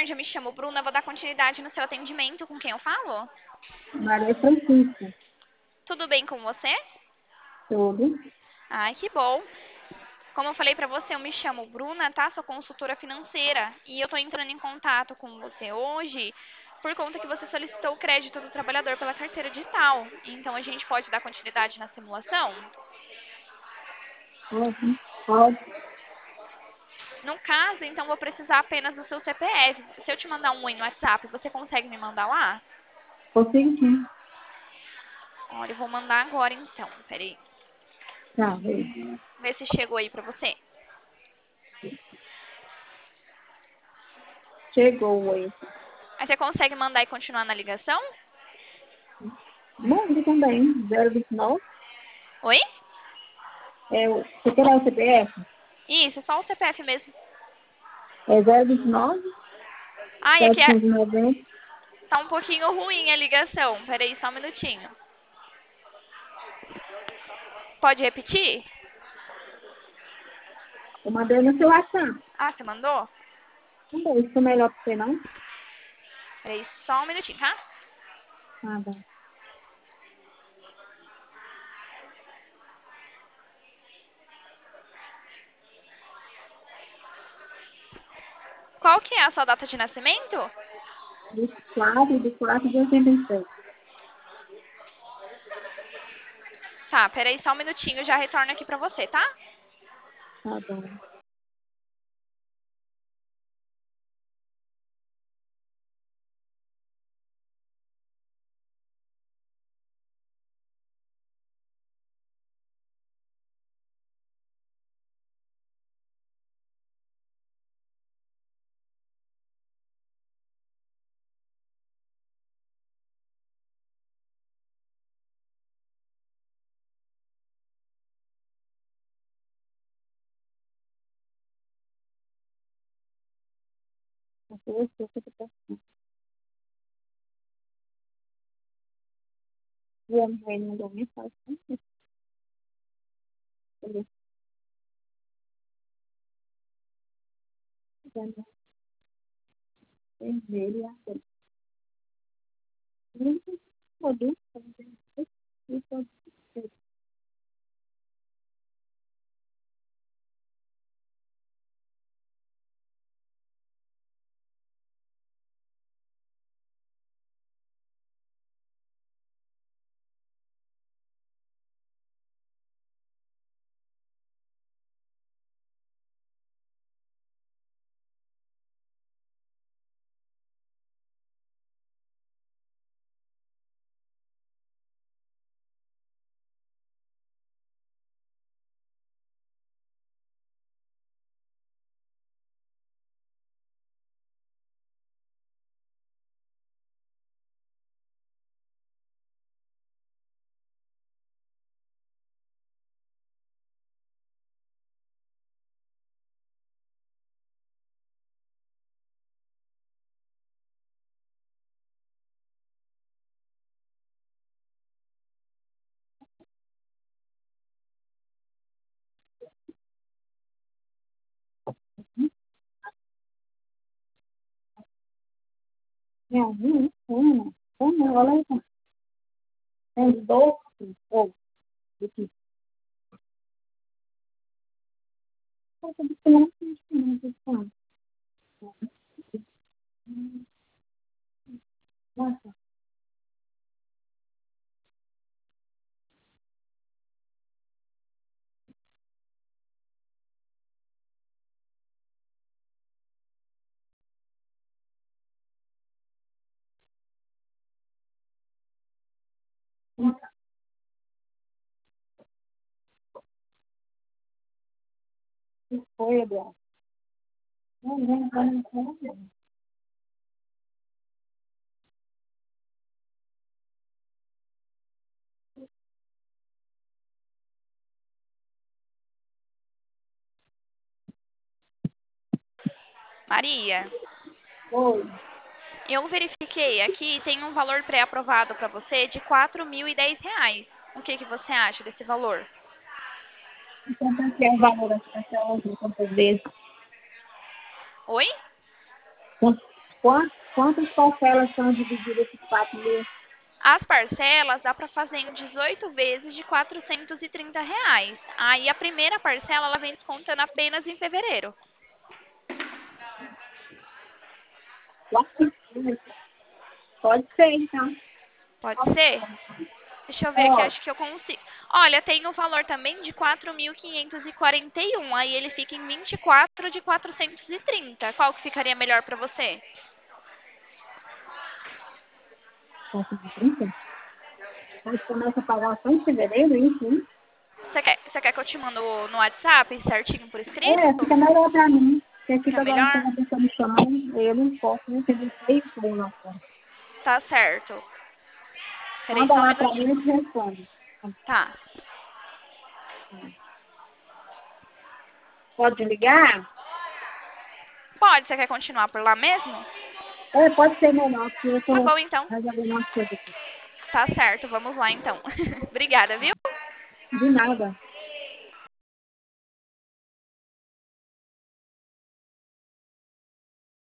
tarde, eu me chamo Bruna, vou dar continuidade no seu atendimento. Com quem eu falo? Maria Francisca. Tudo bem com você? Tudo. Ai, que bom. Como eu falei pra você, eu me chamo Bruna, tá? Sou consultora financeira e eu tô entrando em contato com você hoje por conta que você solicitou o crédito do trabalhador pela carteira digital. Então a gente pode dar continuidade na simulação? Pode. Pode. No caso, então vou precisar apenas do seu CPF. Se eu te mandar um oi no WhatsApp, você consegue me mandar lá? Consigo sim. Olha, eu vou mandar agora então. Peraí. Tá, veio. Vê se chegou aí pra você. Chegou aí. Aí você consegue mandar e continuar na ligação? Manda também. 029. Oi? Você quer o CPF? Isso, só o CPF mesmo. É 029 Ai, aqui 790. tá um pouquinho ruim a ligação. Peraí, só um minutinho. Pode repetir? Eu mandei no seu WhatsApp. Ah, você mandou? Mandei. Isso é melhor pra você, não? Peraí, só um minutinho, tá? Ah, bom. Qual que é a sua data de nascimento? 24 de 86. Tá, peraí, só um minutinho, já retorno aqui pra você, tá? Tá bom. O homem aí mandou mensagem. Ele vermelho. Muito produto. Olha aí. Tem doce. Ou, do que? Nossa, que foi, Eduardo? Não. Maria, Foi. eu verifiquei aqui, tem um valor pré-aprovado pra você de R$ 4.010. O que que você acha desse valor? Então, quanto é o valor dessa outra? Quantas vezes? Oi? Quantas parcelas são divididas esses 4 meses? As parcelas dá para fazer em 18 vezes de R$ 430. Aí a primeira parcela ela vem descontando apenas em fevereiro. 4 meses. Pode ser, então. Pode ser? Deixa eu ver aqui, Pode. acho que eu consigo. Olha, tem um valor também de 4.541. Aí ele fica em 24 de 430. Qual que ficaria melhor para você? 430? Mas começa a pagar só em fevereiro, isso, hein? Você quer que eu te mando no WhatsApp certinho por escrito? Fica melhor pra mim. Porque Fica fica agora melhor? quando a pessoa me chamando, eu não posso receber 6 por Tá certo. Peraí Manda só um lá pra minutinho. mim e te responde. Tá. Pode ligar? Pode, você quer continuar por lá mesmo? Pode ser melhor, porque eu Tá tô bom, então. resolvendo umas coisas aqui. Tá certo, vamos lá então. Obrigada, viu? De nada.